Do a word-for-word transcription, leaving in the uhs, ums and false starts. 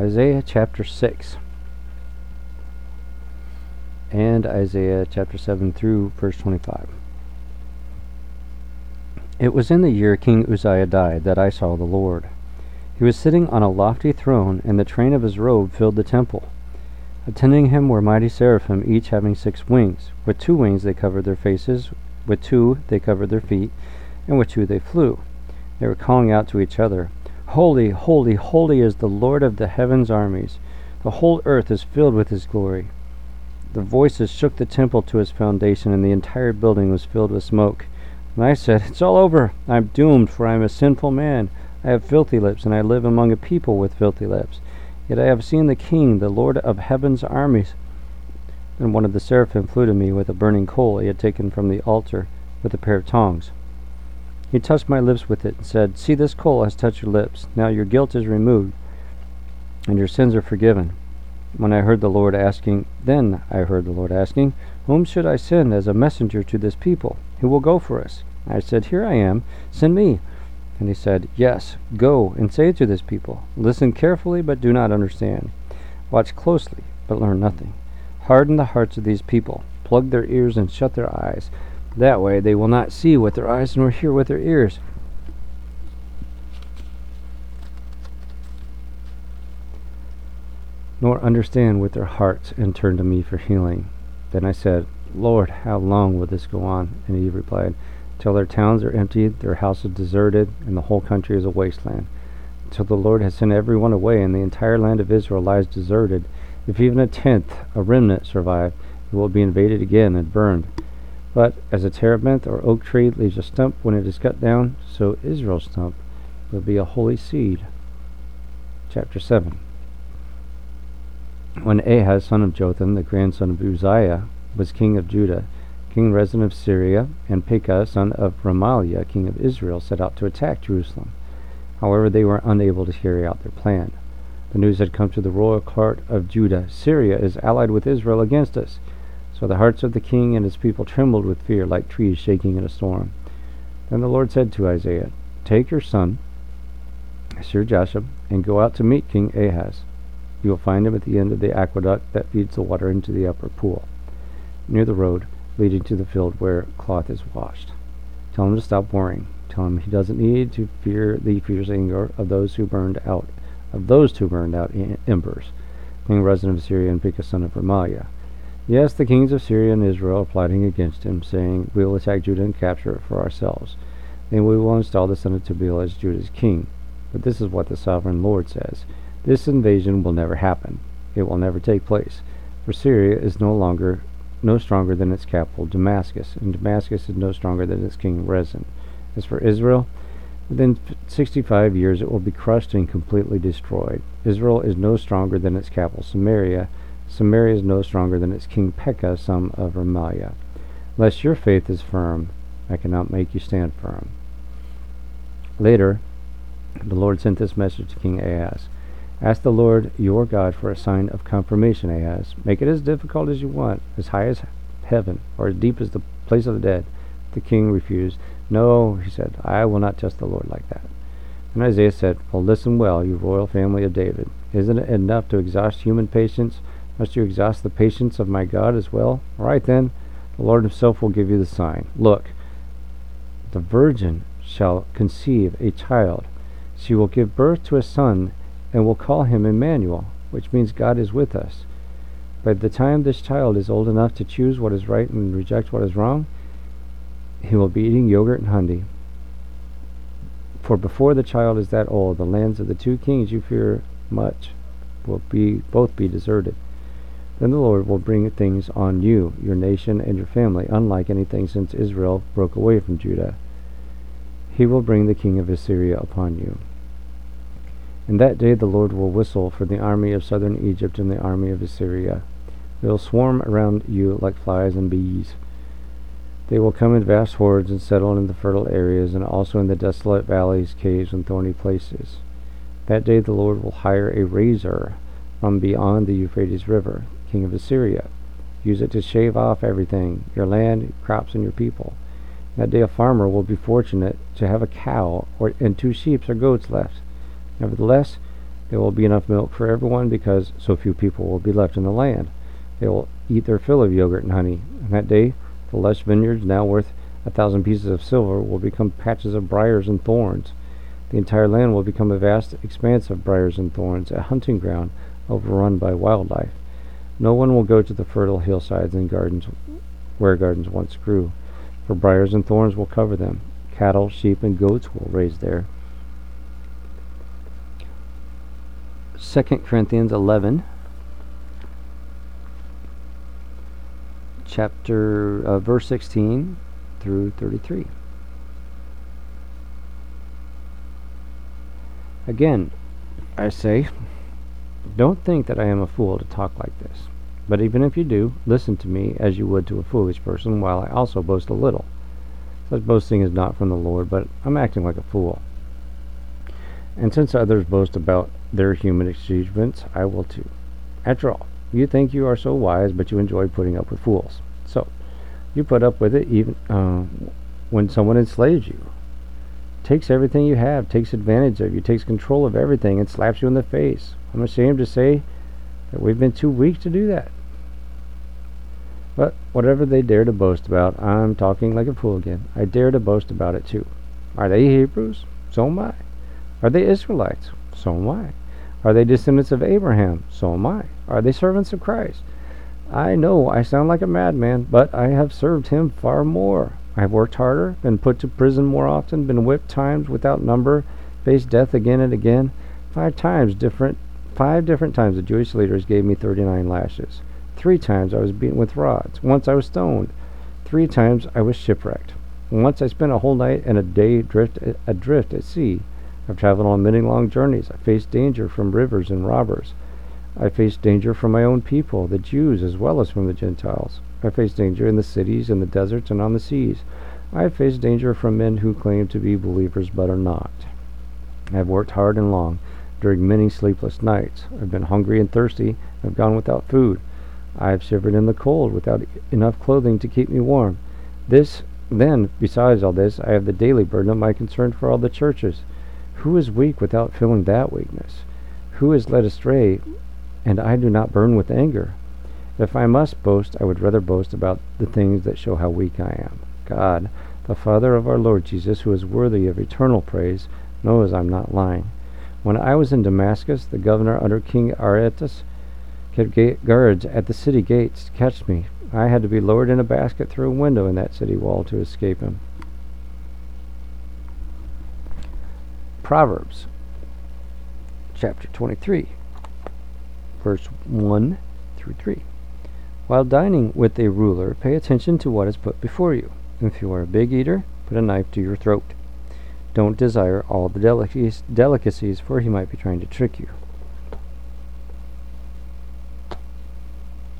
Isaiah chapter six and Isaiah chapter seven through verse twenty-five. It was in the year King Uzziah died that I saw the Lord. He was sitting on a lofty throne, and the train of his robe filled the temple. Attending him were mighty seraphim, each having six wings. With two wings they covered their faces, with two they covered their feet, and with two they flew. They were calling out to each other, Holy, holy, holy is the Lord of the heaven's armies. The whole earth is filled with his glory. The voices shook the temple to its foundation, and the entire building was filled with smoke. And I said, It's all over. I am doomed, for I am a sinful man. I have filthy lips, and I live among a people with filthy lips. Yet I have seen the King, the Lord of heaven's armies. Then one of the seraphim flew to me with a burning coal he had taken from the altar with a pair of tongs. He touched my lips with it and said, See, this coal has touched your lips. Now your guilt is removed, and your sins are forgiven. When I heard the Lord asking, then I heard the Lord asking, Whom should I send as a messenger to this people? Who will go for us? I said, Here I am. Send me. And he said, Yes, go and say to this people, Listen carefully, but do not understand. Watch closely, but learn nothing. Harden the hearts of these people. Plug their ears and shut their eyes. That way they will not see with their eyes nor hear with their ears, nor understand with their hearts, and turn to me for healing. Then I said, Lord, how long will this go on? And he replied, Till their towns are emptied, their houses deserted, and the whole country is a wasteland. Till the Lord has sent everyone away, and the entire land of Israel lies deserted. If even a tenth, a remnant, survive, it will be invaded again and burned. But as a terebinth or oak tree leaves a stump when it is cut down, so Israel's stump will be a holy seed. Chapter seven. When Ahaz, son of Jotham, the grandson of Uzziah, was king of Judah, King Rezin of Syria, and Pekah, son of Remaliah, king of Israel, set out to attack Jerusalem. However, they were unable to carry out their plan. The news had come to the royal court of Judah, Syria is allied with Israel against us. So the hearts of the king and his people trembled with fear, like trees shaking in a storm. Then the Lord said to Isaiah, Take your son, Sir Joshua, and go out to meet King Ahaz. You will find him at the end of the aqueduct that feeds the water into the upper pool, near the road leading to the field where cloth is washed. Tell him to stop worrying. Tell him he doesn't need to fear the fierce anger of those who burned out, of those who burned out embers, King Rezin of Syria and Pekah, son of Remaliah. Yes, the kings of Syria and Israel are plotting against him, saying, We will attack Judah and capture it for ourselves. Then we will install the son of Tabeel as Judah's king. But this is what the sovereign Lord says. This invasion will never happen. It will never take place. For Syria is no longer no stronger than its capital, Damascus, and Damascus is no stronger than its king, Rezin. As for Israel, within sixty-five years it will be crushed and completely destroyed. Israel is no stronger than its capital, Samaria. Samaria is no stronger than its king, Pekah, son of Remaliah. Unless your faith is firm, I cannot make you stand firm. Later, the Lord sent this message to King Ahaz. Ask the Lord your God for a sign of confirmation, Ahaz. Make it as difficult as you want, as high as heaven, or as deep as the place of the dead. The king refused. No, he said, I will not test the Lord like that. And Isaiah said, Well, listen well, you royal family of David. Isn't it enough to exhaust human patience? Must you exhaust the patience of my God as well? All right then, the Lord himself will give you the sign. Look, the virgin shall conceive a child. She will give birth to a son, and will call him Emmanuel, which means God is with us. By the time this child is old enough to choose what is right and reject what is wrong, he will be eating yogurt and honey. For before the child is that old, the lands of the two kings you fear much will be both be deserted. Then the Lord will bring things on you, your nation, and your family, unlike anything since Israel broke away from Judah. He will bring the king of Assyria upon you. In that day the Lord will whistle for the army of southern Egypt and the army of Assyria. They will swarm around you like flies and bees. They will come in vast hordes and settle in the fertile areas, and also in the desolate valleys, caves, and thorny places. That day the Lord will hire a razor from beyond the Euphrates River, king of Assyria. Use it to shave off everything, your land, your crops, and your people. That day a farmer will be fortunate to have a cow or and two sheep or goats left. Nevertheless, There will be enough milk for everyone because so few people will be left in the land. They will eat their fill of yogurt and honey. In that day, the lush vineyards, now worth a thousand pieces of silver, will become patches of briars and thorns. The entire land will become a vast expanse of briars and thorns, a hunting ground overrun by wildlife. No one will go to the fertile hillsides and gardens where gardens once grew, for briars and thorns will cover them. Cattle, sheep, and goats will raise there. Second Corinthians eleven, chapter uh, verse sixteen through thirty-three. Again, I say, don't think that I am a fool to talk like this. But even if you do, listen to me as you would to a foolish person, while I also boast a little. Such boasting is not from the Lord, but I'm acting like a fool. And since others boast about their human achievements, I will too. After all, you think you are so wise, but you enjoy putting up with fools. So, you put up with it even uh, when someone enslaves you, takes everything you have, takes advantage of you, takes control of everything, and slaps you in the face. I'm ashamed to say that we've been too weak to do that. But whatever they dare to boast about, I'm talking like a fool again. I dare to boast about it too. Are they Hebrews? So am I. Are they Israelites? So am I. Are they descendants of Abraham? So am I. Are they servants of Christ? I know I sound like a madman, but I have served him far more. I have worked harder, been put to prison more often, been whipped times without number, faced death again and again. Five times different, five different times the Jewish leaders gave me thirty-nine lashes. Three times I was beaten with rods. Once I was stoned. Three times I was shipwrecked. Once I spent a whole night and a day drift, adrift at sea. I've traveled on many long journeys. I faced danger from rivers and robbers. I faced danger from my own people, the Jews, as well as from the Gentiles. I faced danger in the cities, in the deserts, and on the seas. I have faced danger from men who claim to be believers but are not. I have worked hard and long, during many sleepless nights. I've been hungry and thirsty. I've gone without food. I have shivered in the cold without enough clothing to keep me warm. This, then, besides all this, I have the daily burden of my concern for all the churches. Who is weak without feeling that weakness? Who is led astray, and I do not burn with anger? If I must boast, I would rather boast about the things that show how weak I am. God, the Father of our Lord Jesus, who is worthy of eternal praise, knows I'm not lying. When I was in Damascus, the governor under King Aretas kept guards at the city gates to catch me. I had to be lowered in a basket through a window in that city wall to escape him. Proverbs chapter twenty-three, verse one through three. While dining with a ruler, pay attention to what is put before you. If you are a big eater, put a knife to your throat. Don't desire all the delicacies, delicacies, for he might be trying to trick you.